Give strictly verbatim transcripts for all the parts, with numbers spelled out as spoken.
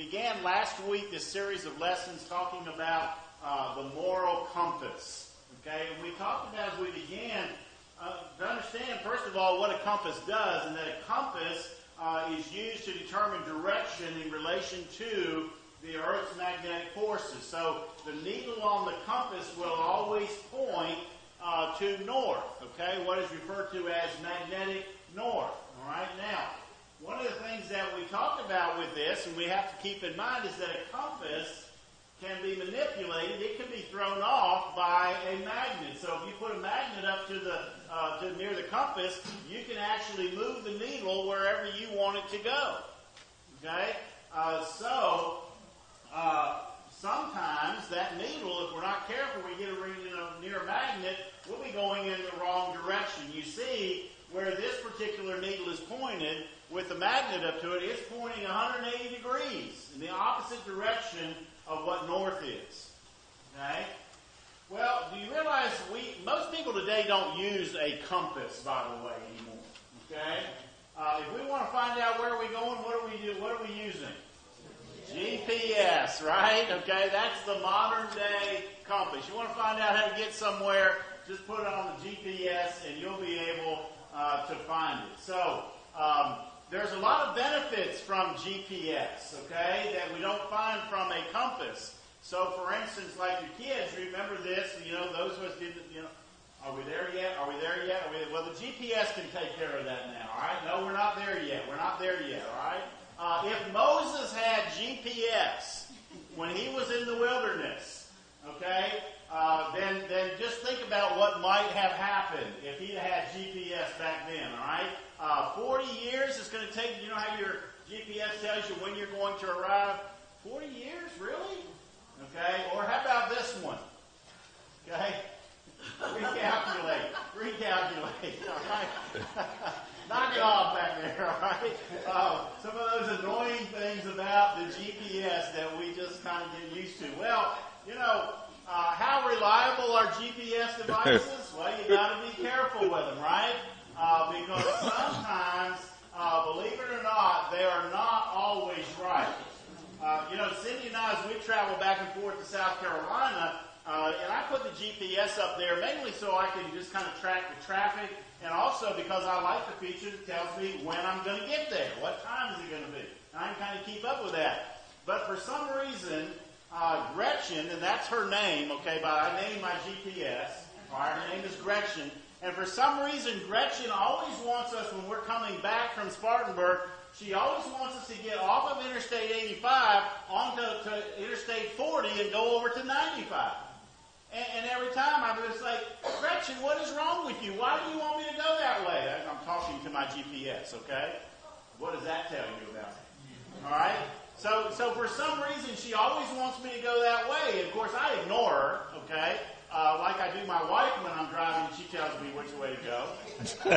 began last week this series of lessons talking about uh, the moral compass. Okay, and we talked about as we began uh, to understand, first of all, what a compass does, and that a compass uh, is used to determine direction in relation to the Earth's magnetic forces. So the needle on the compass will always point uh, to north. Okay, what is referred to as magnetic north. All right, now. One of the things that we talked about with this, and we have to keep in mind, is that a compass can be manipulated. It can be thrown off by a magnet. So if you put a magnet up to the uh, to near the compass, you can actually move the needle wherever you want it to go. Okay? Uh, so uh, sometimes that needle, if we're not careful, we get a, you know, near a magnet, we'll be going in the wrong direction. You see where this particular needle is pointed, with the magnet up to it, it's pointing one hundred eighty degrees in the opposite direction of what north is. Okay? Well, do you realize we most people today don't use a compass, by the way, anymore. Okay? Uh, if we want to find out where we're going, what are we do? What are we using? G P S, right? Okay, that's the modern day compass. You want to find out how to get somewhere, just put it on the G P S, and you'll be able uh, to find it. So. Um, There's a lot of benefits from G P S, okay, that we don't find from a compass. So, for instance, like your kids, remember this, you know, those of us didn't, you know, are we there yet? Are we there yet? Are we, well, the G P S can take care of that now, all right? No, we're not there yet. We're not there yet, all right? Uh, if Moses had G P S when he was in the wilderness, okay, uh, then, then just think about what might have happened if he had G P S back then, all right? Uh, forty years is going to take, you know how your G P S tells you when you're going to arrive? forty years, really? Okay, or how about this one? Okay, recalculate, recalculate, all right? Knock it off back there, all right? Uh, some of those annoying things about the G P S that we just kind of get used to. Well, you know, uh, how reliable are G P S devices? Well, you got to be careful with them, right? Uh, because sometimes, uh, believe it or not, they are not always right. Uh, you know, Cindy and I, as we travel back and forth to South Carolina, uh, and I put the G P S up there mainly so I can just kind of track the traffic, and also because I like the feature that tells me when I'm going to get there, what time is it going to be. I can kind of keep up with that. But for some reason, uh, Gretchen, and that's her name, okay, but I named my G P S, all right, her name is Gretchen. And for some reason, Gretchen always wants us, when we're coming back from Spartanburg, she always wants us to get off of Interstate eighty-five onto to Interstate forty and go over to ninety-five. And, and every time I'm just like, Gretchen, what is wrong with you? Why do you want me to go that way? I'm talking to my G P S, okay? What does that tell you about me? All right? So, so for some reason, she always wants me to go that way. And of course, I ignore her, okay? Uh, like I do my wife when I'm driving, and she tells me which way to go.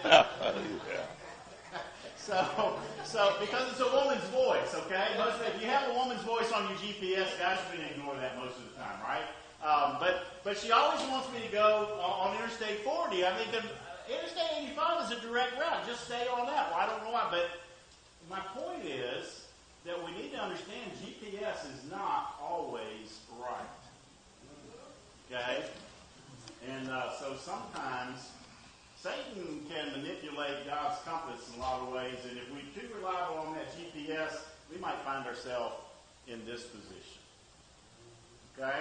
so, so because it's a woman's voice, okay? Most if you have a woman's voice on your G P S, guys, you can ignore that most of the time, right? Um, but but she always wants me to go on Interstate forty. I mean, Interstate eighty-five is a direct route. Just stay on that. Well, I don't know why, but my point is that we need to understand G P S is not always right. Okay? And uh, so sometimes Satan can manipulate God's compass in a lot of ways, and if we're too reliable on that G P S, we might find ourselves in this position. Okay?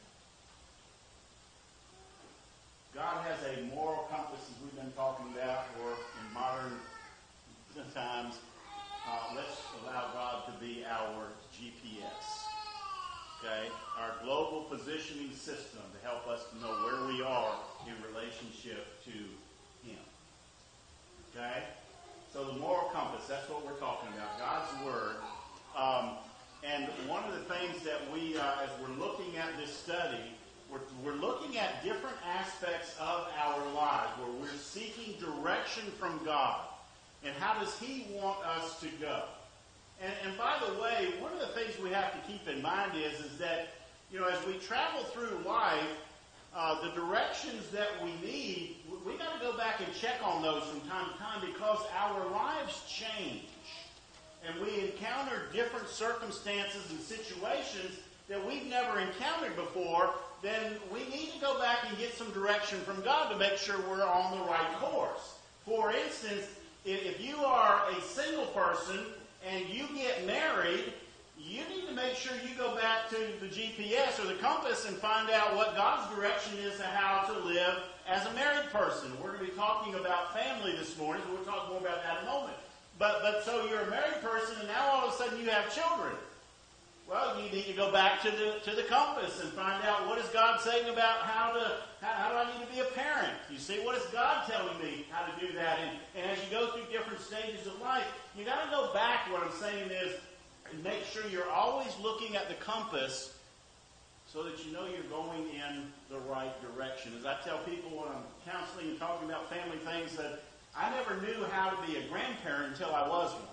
God has a moral compass, as we've been talking about, or in modern times, uh, let's allow God to be our G P S. Okay, our global positioning system to help us to know where we are in relationship to Him. Okay, so the moral compass, that's what we're talking about, God's Word. Um, and one of the things that we, uh, as we're looking at this study, we're, we're looking at different aspects of our lives where we're seeking direction from God. And how does He want us to go? And, and by the way, one of the things we have to keep in mind is, is that, you know, as we travel through life, uh, the directions that we need, we, we got to go back and check on those from time to time because our lives change. and we encounter different circumstances and situations that we've never encountered before, then we need to go back and get some direction from God to make sure we're on the right course. For instance, if you are a single person and you get married, you need to make sure you go back to the G P S or the compass and find out what God's direction is to how to live as a married person. We're going to be talking about family this morning, so we'll talk more about that in a moment. But, but so you're a married person, and now all of a sudden you have children. Well, you need to go back to the to the compass and find out what is God saying about how to how, how do I need to be a parent. You see, what is God telling me how to do that? And, and as you go through different stages of life, you got to go back. What I'm saying is, and make sure you're always looking at the compass so that you know you're going in the right direction. As I tell people when I'm counseling and talking about family things, that I never knew how to be a grandparent until I was one.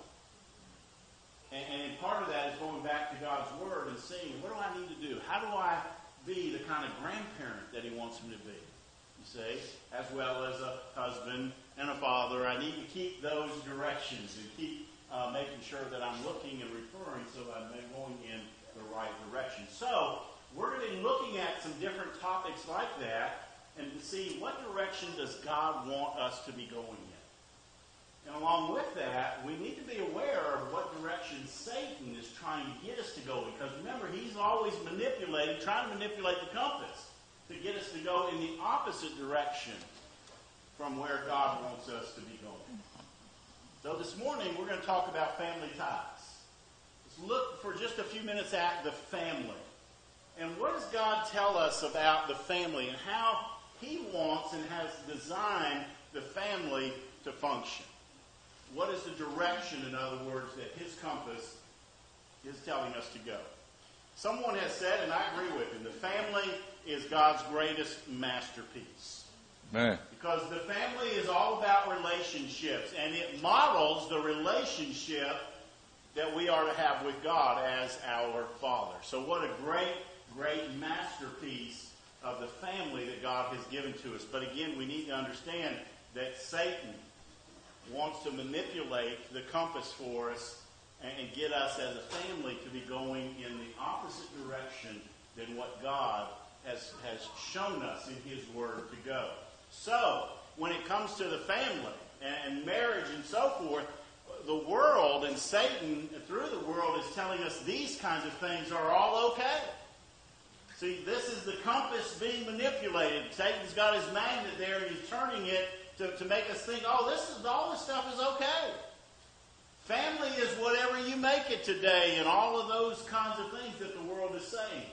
And, and part of that is going back to God's Word and seeing, what do I need to do? How do I be the kind of grandparent that He wants me to be? You see, as well as a husband and a father, I need to keep those directions and keep uh, making sure that I'm looking and referring so I'm going in the right direction. So, we're going to be looking at some different topics like that and to see what direction does God want us to be going in. And along with that, we need to be aware of what direction Satan is trying to get us to go in. Because remember, he's always manipulating, trying to manipulate the compass to get us to go in the opposite direction from where God wants us to be going. So this morning, we're going to talk about family ties. Let's look for just a few minutes at the family. And what does God tell us about the family and how He wants and has designed the family to function? What is the direction, in other words, that His compass is telling us to go? Someone has said, and I agree with him, the family is God's greatest masterpiece. Man. Because the family is all about relationships, and it models the relationship that we are to have with God as our Father. So what a great, great masterpiece of the family that God has given to us. But again, we need to understand that Satan wants to manipulate the compass for us and get us as a family to be going in the opposite direction than what God has, has shown us in His Word to go. So, when it comes to the family and marriage and so forth, the world and Satan through the world is telling us these kinds of things are all okay. See, this is the compass being manipulated. Satan's got his magnet there and he's turning it To, to make us think, oh, this is all this stuff is okay. Family is whatever you make it today, and all of those kinds of things that the world is saying.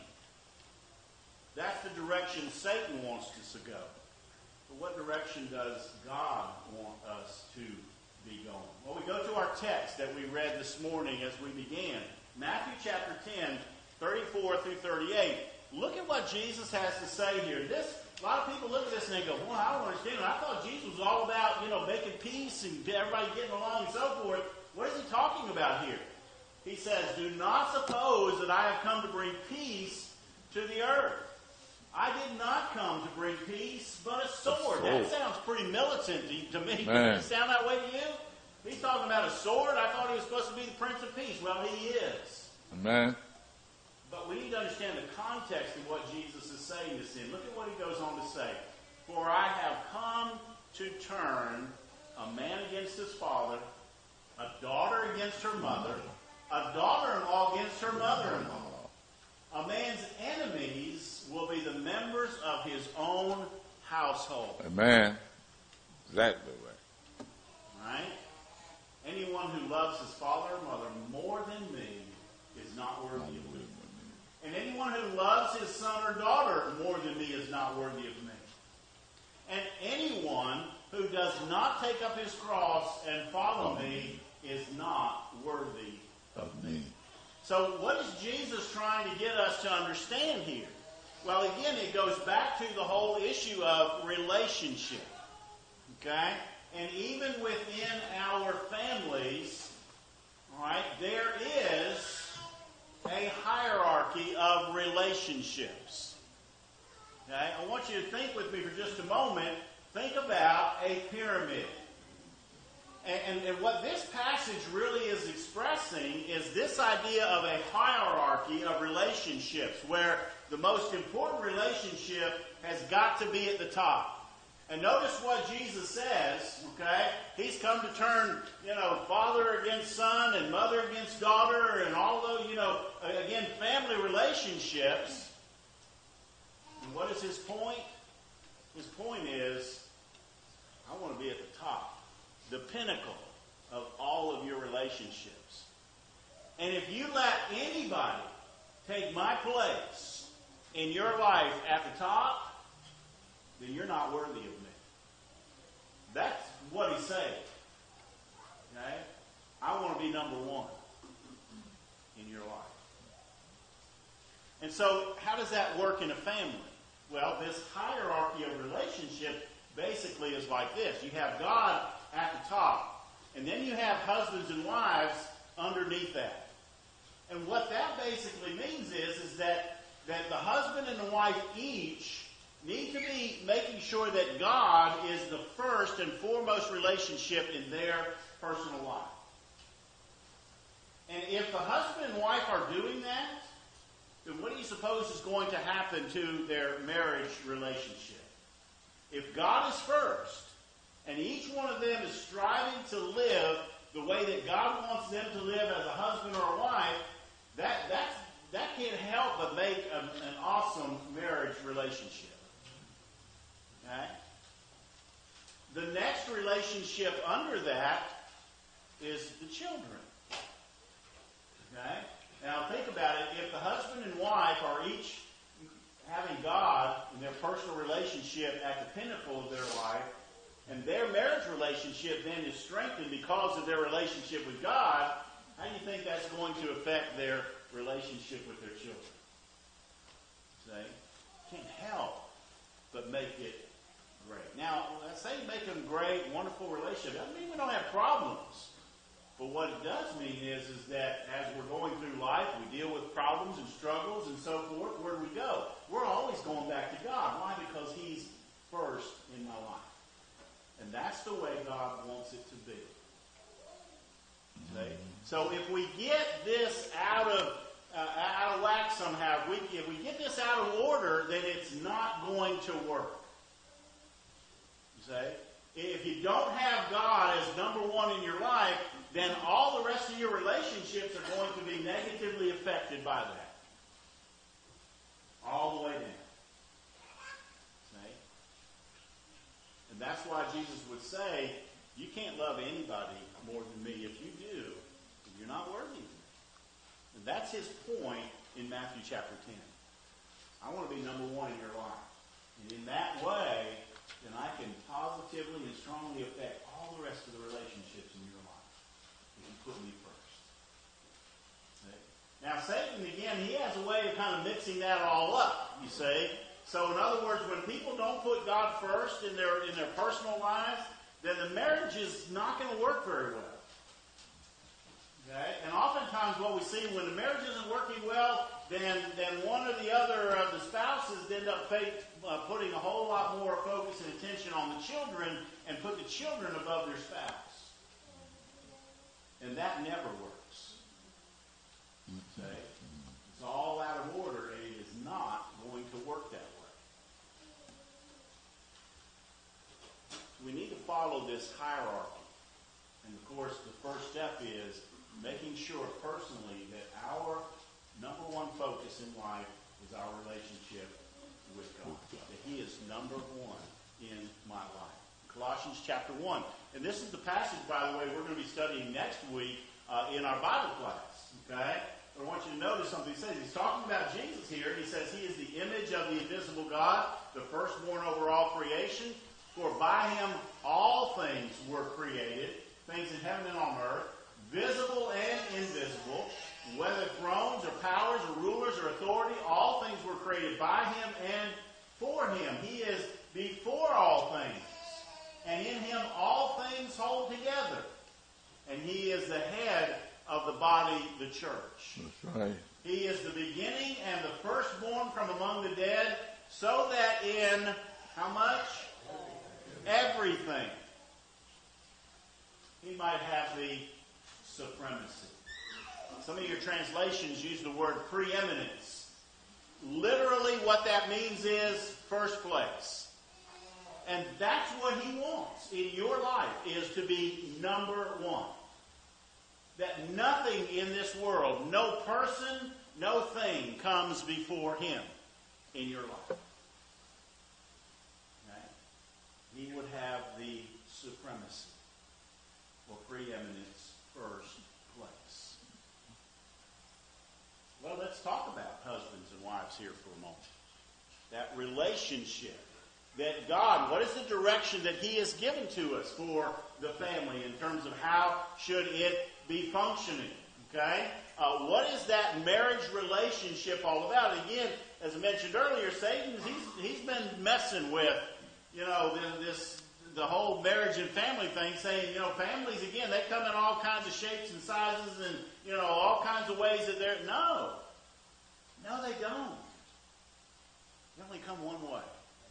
That's the direction Satan wants us to go. But what direction does God want us to be going? Well, we go to our text that we read this morning as we began. Matthew chapter ten, thirty-four through thirty-eight. Look at what Jesus has to say here. This A lot of people look at this and they go, well, I don't understand it. I thought Jesus was all about, you know, making peace and everybody getting along and so forth. What is he talking about here? He says, do not suppose that I have come to bring peace to the earth. I did not come to bring peace, but a sword. That sounds pretty militant to me. Does it sound that way to you? He's talking about a sword? I thought he was supposed to be the Prince of Peace. Well, he is. Amen. But we need to understand the context of what Jesus is saying this in. Look at what he goes on to say. For I have come to turn a man against his father, a daughter against her mother, a daughter-in-law against her mother-in-law. A man's enemies will be the members of his own household. Amen. Exactly right. Right? Anyone who loves his father or mother more than me is not worthy of me. And anyone who loves his son or daughter more than me is not worthy of me. And anyone who does not take up his cross and follow me is not worthy of me. So what is Jesus trying to get us to understand here? Well, again, it goes back to the whole issue of relationship. Okay? And even within our families, all right, there is a hierarchy of relationships. Okay? I want you to think with me for just a moment. Think about a pyramid. And, and what this passage really is expressing is this idea of a hierarchy of relationships where the most important relationship has got to be at the top. And notice what Jesus says, okay? He's come to turn, you know, father against son and mother against daughter and all those, you know, again, family relationships. And what is his point? His point is, I want to be at the top, the pinnacle of all of your relationships. And if you let anybody take my place in your life at the top, then you're not worthy of me. That's what he's saying. Okay? I want to be number one in your life. And so, how does that work in a family? Well, this hierarchy of relationship basically is like this. You have God at the top, and then you have husbands and wives underneath that. And what that basically means is, is that, that the husband and the wife each need to be making sure that God is the first and foremost relationship in their personal life. And if the husband and wife are doing that, then what do you suppose is going to happen to their marriage relationship? If God is first, and each one of them is striving to live the way that God wants them to live as a husband or a wife, that, that's, that can't help but make a, an awesome marriage relationship. Okay? The next relationship under that is the children. Okay? Now think about it. If the husband and wife are each having God in their personal relationship at the pinnacle of their life, and their marriage relationship then is strengthened because of their relationship with God, how do you think that's going to affect their relationship with their children? See? Can't help but make it great. Now, I say make them great, wonderful relationship. Doesn't mean we don't have problems. But what it does mean is, is that as we're going through life, we deal with problems and struggles and so forth. Where do we go? We're always going back to God. Why? Because He's first in my life. And that's the way God wants it to be. See? So if we get this out of uh, out of whack somehow, if we, if we get this out of order, then it's not going to work. You see? If you don't have God as number one in your life, then all the rest of your relationships are going to be negatively affected by that. All the way down. See? And that's why Jesus would say, you can't love anybody more than me. If you do, you're not worthy of me. And that's his point in Matthew chapter ten. I want to be number one in your life. And in that way, then I can positively and strongly affect all the rest of the relationships in your life. If you put me first. Okay? Now, Satan, again, he has a way of kind of mixing that all up, you see. So, in other words, when people don't put God first in their in their personal lives, then the marriage is not going to work very well. Okay? And oftentimes what we see when the marriage isn't working well, then, then one or the other of the spouses end up pay, uh, putting a whole lot more focus and attention on the children and put the children above their spouse. And that never works. Okay? It's all out of order, and it is not going to work that way. We need to follow this hierarchy. And of course, the first step is making sure personally that our number one focus in life is our relationship with God. That He is number one in my life. Colossians chapter one. And this is the passage, by the way, we're going to be studying next week uh, in our Bible class. Okay? But I want you to notice something he says. He's talking about Jesus here. He says He is the image of the invisible God, the firstborn over all creation. For by Him all things were created, things in heaven and on earth, visible and invisible, whether thrones or powers or rulers or authority, all things were created by Him and for Him. He is before all things, and in Him all things hold together. And He is the head of the body, the church. That's right. He is the beginning and the firstborn from among the dead, so that in, how much? Everything. he might have the supremacy. Some of your translations use the word preeminence. Literally what that means is first place. And that's what he wants in your life, is to be number one. That nothing in this world, no person, no thing comes before him in your life. Okay? He would have the supremacy or preeminence first place. Well, let's talk about husbands and wives here for a moment. That relationship that God, what is the direction that he has given to us for the family in terms of how should it be functioning? Okay? Uh, what is that marriage relationship all about? Again, as I mentioned earlier, Satan, he's, he's been messing with, you know, this, the whole marriage and family thing, saying, you know, families, again, they come in all kinds of shapes and sizes and, you know, all kinds of ways that they're, no. No, they don't. They only come one way.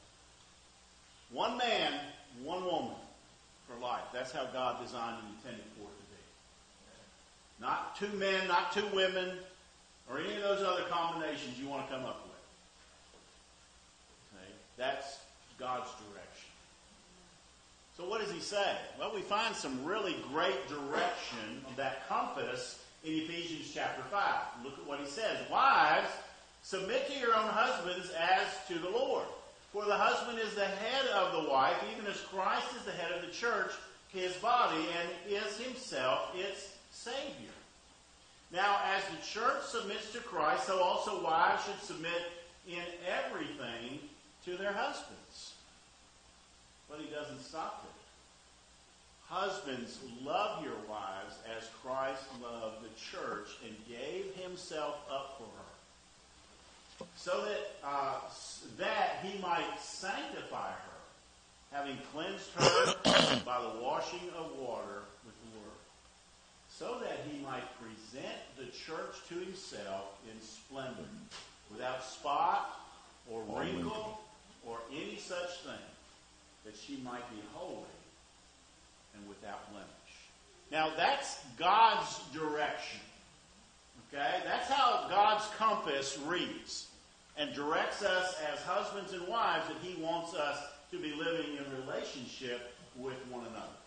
One man, one woman for life. That's how God designed and intended for it to be. Not two men, not two women, or any of those other combinations you want to come up with. Okay? That's God's direction. So what does he say? Well, we find some really great direction of that compass in Ephesians chapter five. Look at what he says. Wives, submit to your own husbands as to the Lord. For the husband is the head of the wife, even as Christ is the head of the church, his body, and is himself its Savior. Now, as the church submits to Christ, so also wives should submit in everything to their husbands. But he doesn't stop there. Husbands, love your wives as Christ loved the church and gave himself up for her, so that uh, that he might sanctify her, having cleansed her by the washing of water with the word, so that he might present the church to himself in splendor, without spot or wrinkle or any such thing, that she might be holy and without blemish. Now that's God's direction. Okay? That's how God's compass reads and directs us as husbands and wives, that he wants us to be living in relationship with one another.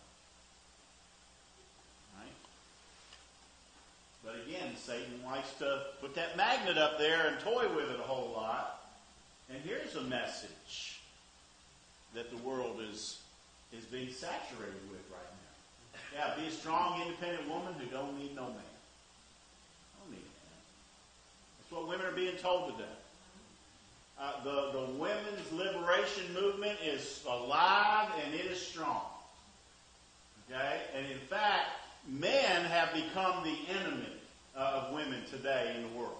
Right? But again, Satan likes to put that magnet up there and toy with it a whole lot. And here's a message that the world is, is being saturated with right now. Yeah, be a strong, independent woman who don't need no man. Don't need a man. That's what women are being told today. Uh, the, the women's liberation movement is alive and it is strong. Okay? And in fact, men have become the enemy uh, of women today in the world.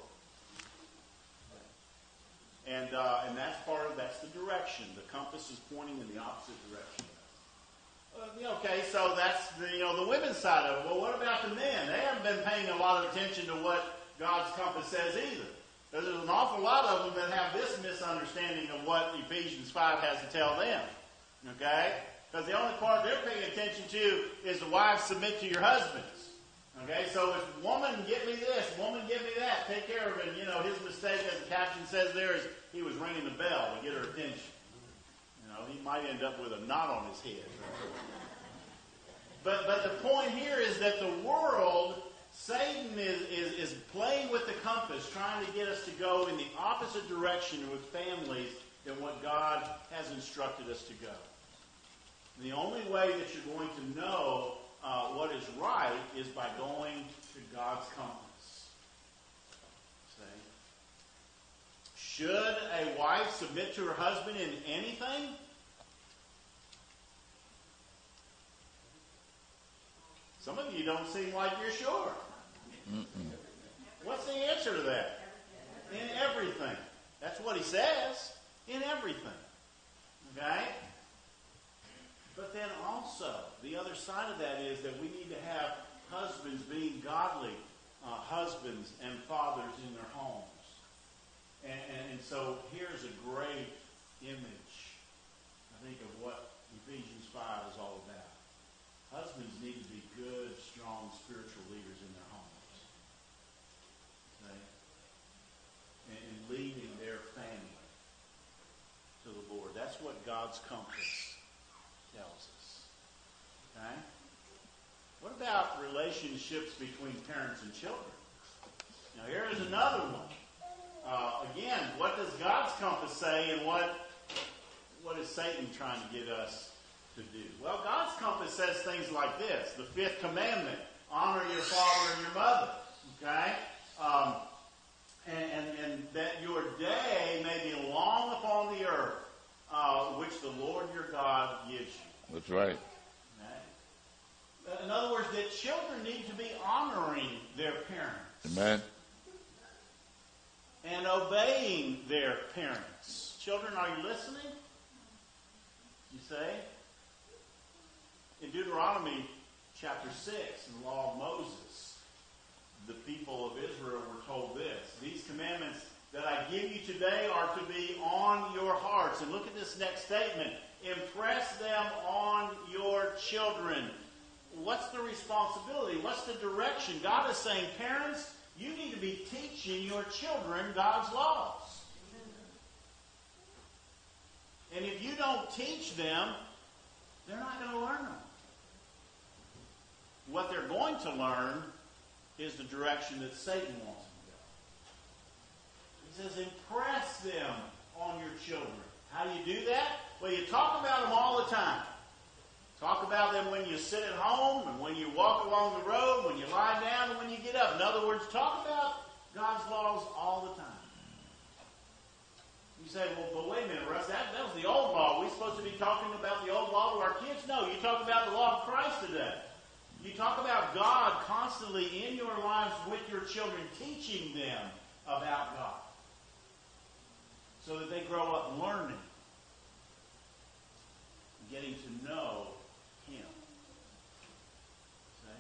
And uh, and that's part of, that's the direction. The compass is pointing in the opposite direction. Uh, okay, so that's the, you know, the women's side of it. Well, what about the men? They haven't been paying a lot of attention to what God's compass says either. There's an awful lot of them that have this misunderstanding of what Ephesians five has to tell them. Okay? Because the only part they're paying attention to is the wives submit to your husbands. Okay? So it's woman, get me this, woman, get me that, take care of it. You know, his mistake, as the caption says there, is he was ringing the bell to get her attention. You know, he might end up with a knot on his head. But, but the point here is that the world, Satan is, is, is playing with the compass, trying to get us to go in the opposite direction with families than what God has instructed us to go. And the only way that you're going to know uh, what is right is by going to God's compass. See? Should a wife submit to her husband in anything? Some of you don't seem like you're sure. Mm-mm. What's the answer to that? In everything. That's what he says. In everything. Okay? But then also, the other side of that is that we need to have husbands being godly uh, husbands and fathers in their homes. And, and, and so here's a great image, I think, of what Ephesians five is all about. husbands need to be good, strong, spiritual leaders in their homes. Okay? And, and leading their family to the Lord. That's what God's compass tells us. Okay? What about relationships between parents and children? Now here is another one. Uh, again, what does God's compass say, and what what is Satan trying to get us to do? Well, God's compass says things like this. The fifth commandment, honor your father and your mother. Okay? Um, and, and, and that your day may be long upon the earth, uh, which the Lord your God gives you. That's right. Okay? In other words, that children need to be honoring their parents. Amen. And obeying their parents. Children, are you listening? You say? In Deuteronomy chapter six, in the law of Moses, the people of Israel were told this. These commandments that I give you today are to be on your hearts. And look at this next statement. Impress them on your children. What's the responsibility? What's the direction? God is saying, parents, you need to be teaching your children God's laws. And if you don't teach them, they're not going to learn them. What they're going to learn is the direction that Satan wants them to go. He says, impress them on your children. How do you do that? Well, you talk about them all the time. Talk about them when you sit at home and when you walk along the road, when you lie down and when you get up. In other words, talk about God's laws all the time. You say, well, but wait a minute, Russ, that, that was the old law. Are we supposed to be talking about the old law to our kids? No, you talk about the law of Christ today. You talk about God constantly in your lives with your children, teaching them about God so that they grow up learning, getting to know Him. Okay?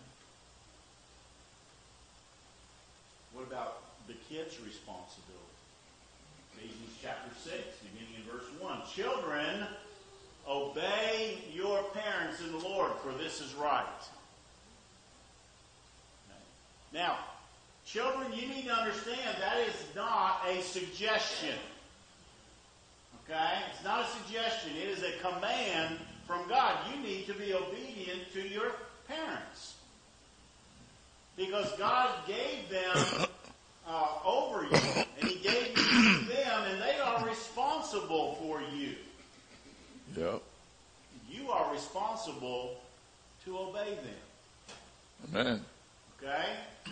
What about the kids' responsibility? Ephesians chapter six, beginning in verse one. Children, obey your parents in the Lord, for this is right. Now, children, you need to understand that is not a suggestion. Okay? It's not a suggestion. It is a command from God. You need to be obedient to your parents. Because God gave them uh, over you. And He gave you to them, and they are responsible for you. Yep. You are responsible to obey them. Amen. Okay?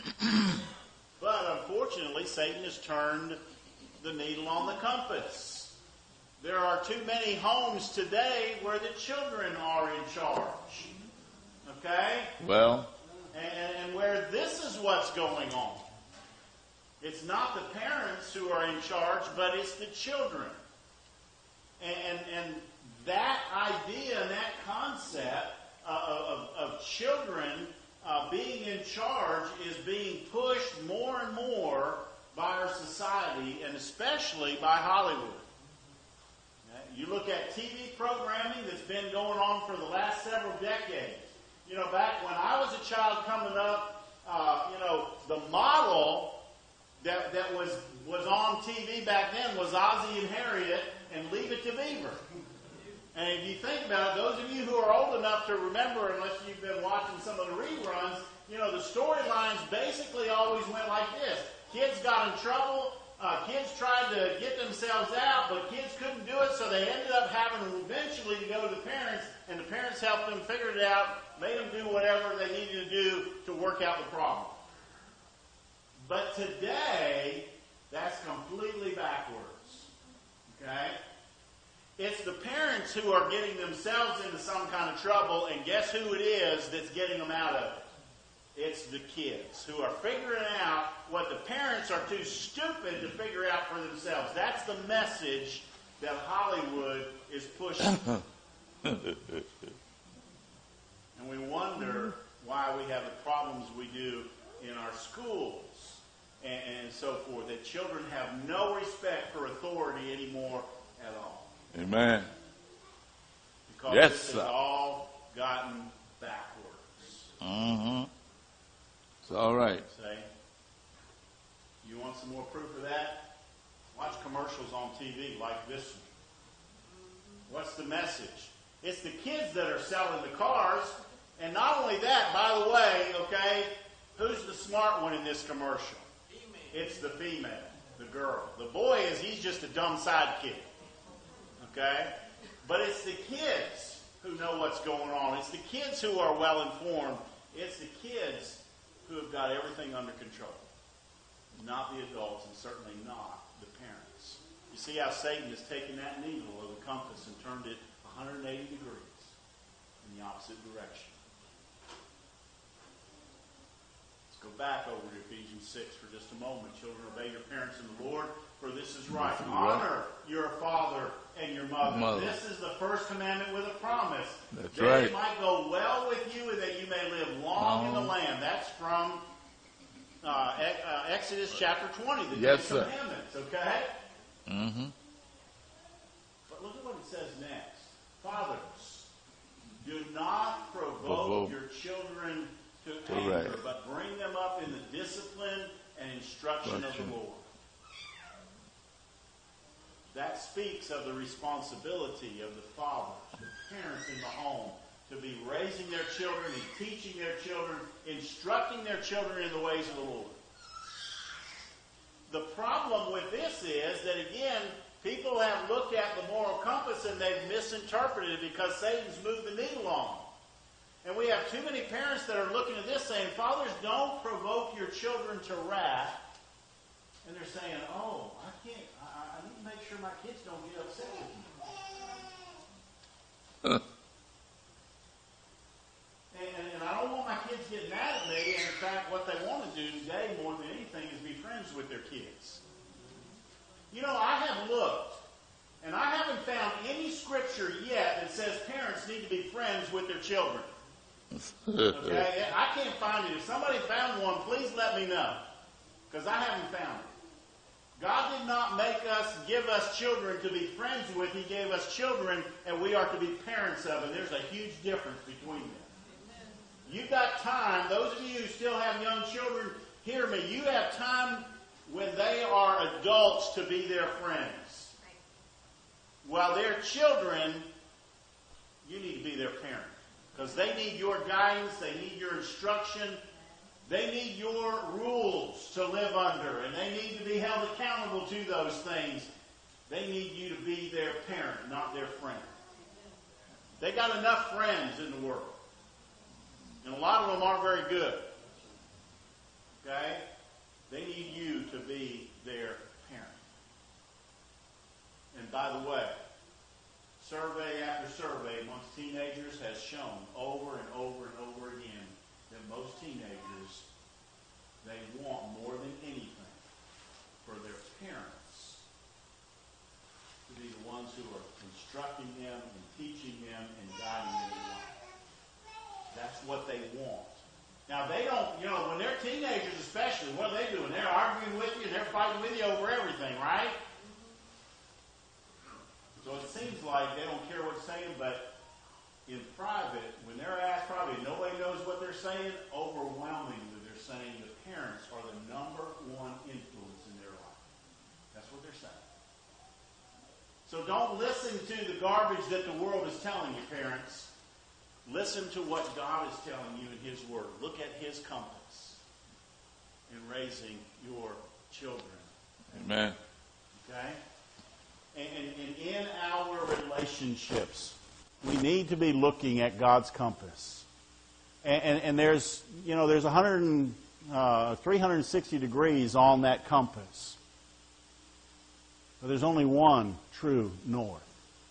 But unfortunately, Satan has turned the needle on the compass. There are too many homes today where the children are in charge. Okay? Well. And, and where this is what's going on. It's not the parents who are in charge, but it's the children. And, and that idea and that concept uh, of, of children uh, being in charge is being pushed more and more by our society, and especially by Hollywood. Okay? You look at T V programming that's been going on for the last several decades. You know, back when I was a child coming up, uh, you know, the model that that was was on T V back then was Ozzie and Harriet and Leave It to Beaver. And if you think about it, those of you who are old enough to remember, unless you've been watching some of the reruns, you know, the storylines basically always went like this. Kids got in trouble. Uh, kids tried to get themselves out, but kids couldn't do it, so they ended up having eventually to go to the parents, and the parents helped them figure it out, made them do whatever they needed to do to work out the problem. But today, that's completely backwards. Okay? It's the parents who are getting themselves into some kind of trouble, and guess who it is that's getting them out of it? It's the kids who are figuring out what the parents are too stupid to figure out for themselves. That's the message that Hollywood is pushing. And we wonder why we have the problems we do in our schools and, and so forth, that children have no respect for authority anymore at all. Amen. Because Yes, this sir. has all gotten backwards. Mm-hmm. It's all right. Say, you want some more proof of that? Watch commercials on T V like this one. What's the message? It's the kids that are selling the cars. And not only that, by the way, okay, who's the smart one in this commercial? Female. It's the female, the girl. The boy is, he's just a dumb sidekick. Okay? But it's the kids who know what's going on. It's the kids who are well informed. It's the kids who have got everything under control. Not the adults, and certainly not the parents. You see how Satan has taken that needle of the compass and turned it one hundred eighty degrees in the opposite direction. Let's go back over to Ephesians six for just a moment. Children, obey your parents in the Lord, for this is right. Honor your father and your mother. mother. This is the first commandment with a promise. That's that right. it might go well with you and that you may live long in the land. That's from uh, uh, Exodus chapter twenty, the yes, Ten Commandments, okay? Mm-hmm. But look at what it says next. Fathers, do not provoke, Provoke. your children to Correct. anger, but bring them up in the discipline and instruction, instruction. of the Lord. That speaks of the responsibility of the fathers, the parents in the home, to be raising their children and teaching their children, instructing their children in the ways of the Lord. The problem with this is that, again, people have looked at the moral compass and they've misinterpreted it because Satan's moved the needle on. And we have too many parents that are looking at this saying, fathers, don't provoke your children to wrath. And they're saying, oh, I can't, I, I need to make sure my kids don't get upset with me. and, and I don't want my kids getting mad at me. And in fact, what they want to do today more than anything is be friends with their kids. You know, I have looked, and I haven't found any scripture yet that says parents need to be friends with their children. Okay? I can't find it. If somebody found one, please let me know. Because I haven't found it. God did not make us, give us children to be friends with. He gave us children, and we are to be parents of. And there's a huge difference between them. You've got time. Those of you who still have young children, hear me. You have time when they are adults to be their friends. While they're children, you need to be their parent. Because they need your guidance. They need your instruction. They need your rules to live under, and they need to be held accountable to those things. They need you to be their parent, not their friend. They got enough friends in the world, and a lot of them aren't very good. Okay? They need you to be their parent. And by the way, survey after survey amongst teenagers has shown over and over and over again that most teenagers, they want more than anything for their parents to be the ones who are instructing them and teaching them and guiding them in life. That's what they want. Now, they don't, you know, when they're teenagers especially, what are they doing? They're arguing with you and they're fighting with you over everything, right? So it seems like they don't care what you're saying, but in private, when they're asked, probably nobody knows what they're saying. Overwhelmingly, they're saying the parents are the number one influence in their life. That's what they're saying. So don't listen to the garbage that the world is telling you, parents. Listen to what God is telling you in His Word. Look at His compass in raising your children. Amen. Okay? And, and, and in our relationships, we need to be looking at God's compass. And, and, and there's, you know, there's one hundred, uh, three hundred sixty degrees on that compass. But there's only one true north.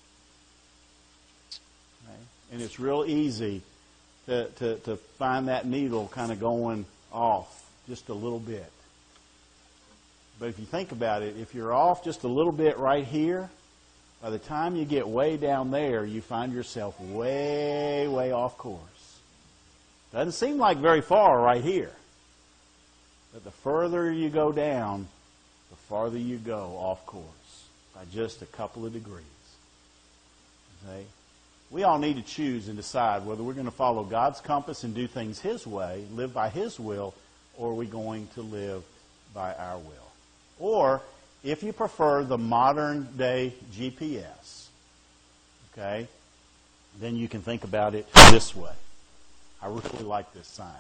Okay? And it's real easy to, to, to find that needle kind of going off just a little bit. But if you think about it, if you're off just a little bit right here, by the time you get way down there, you find yourself way, way off course. Doesn't seem like very far right here. But the further you go down, the farther you go off course by just a couple of degrees. Okay? we all need to choose and decide whether we're going to follow God's compass and do things His way, live by His will, or are we going to live by our will. Or, if you prefer the modern day G P S, okay, then you can think about it this way. I really like this sign.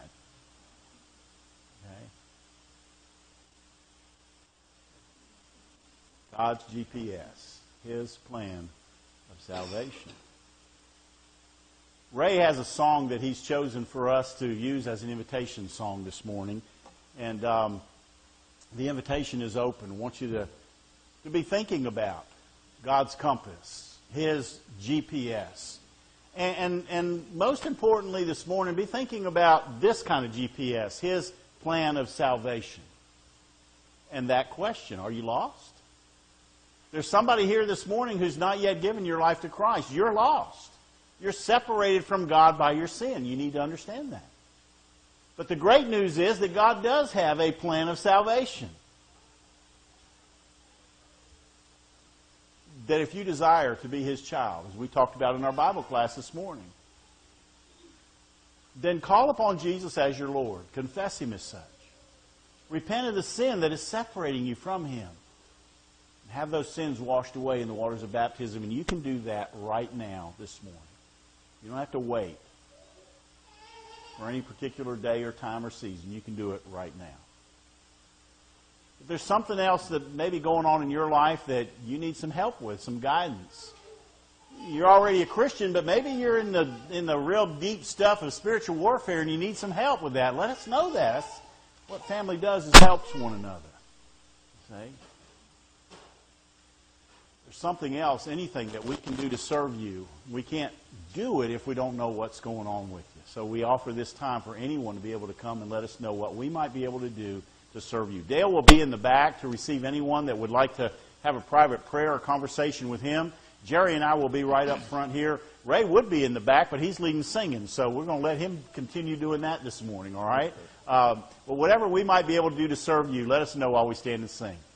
Okay. God's G P S, His plan of salvation. Ray has a song that he's chosen for us to use as an invitation song this morning. And um, the invitation is open. I want you to, to be thinking about God's compass, His G P S. And, and, and most importantly this morning, be thinking about this kind of G P S, His plan of salvation. And that question, are you lost? There's somebody here this morning who's not yet given your life to Christ. You're lost. You're separated from God by your sin. You need to understand that. But the great news is that God does have a plan of salvation. That if you desire to be His child, as we talked about in our Bible class this morning, then call upon Jesus as your Lord. Confess Him as such. Repent of the sin that is separating you from Him. Have those sins washed away in the waters of baptism, and you can do that right now this morning. You don't have to wait for any particular day or time or season. You can do it right now. If there's something else that may be going on in your life that you need some help with, some guidance. You're already a Christian, but maybe you're in the in the real deep stuff of spiritual warfare and you need some help with that. Let us know that. That's what family does, is helps one another. See? There's something else, anything that we can do to serve you. We can't do it if we don't know what's going on with you. So we offer this time for anyone to be able to come and let us know what we might be able to do to serve you. Dale will be in the back to receive anyone that would like to have a private prayer or conversation with him. Jerry and I will be right up front here. Ray would be in the back, but he's leading singing, so we're going to let him continue doing that this morning, all right? Uh, but whatever we might be able to do to serve you, let us know while we stand and sing.